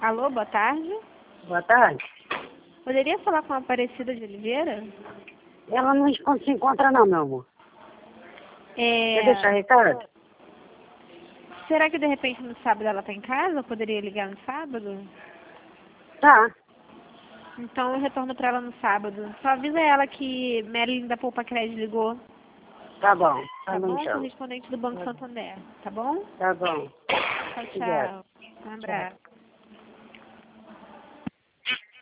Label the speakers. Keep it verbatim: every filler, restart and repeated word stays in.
Speaker 1: Alô, boa tarde.
Speaker 2: Boa tarde.
Speaker 1: Poderia falar com a Aparecida de Oliveira?
Speaker 2: Ela não se encontra não, meu amor.
Speaker 1: É...
Speaker 2: Quer deixar recado?
Speaker 1: Será que de repente no sábado ela tá em casa? Eu poderia ligar no sábado?
Speaker 2: Tá.
Speaker 1: Então eu retorno pra ela no sábado. Só avisa ela que Marilyn da Poupa Crédito ligou.
Speaker 2: Tá bom. Tá,
Speaker 1: Tá
Speaker 2: bom,
Speaker 1: bom?
Speaker 2: tchau.
Speaker 1: Correspondente do Banco Santander. Tá bom?
Speaker 2: Tá bom.
Speaker 1: Tchau,
Speaker 2: Obrigado.
Speaker 1: tchau. Um abraço.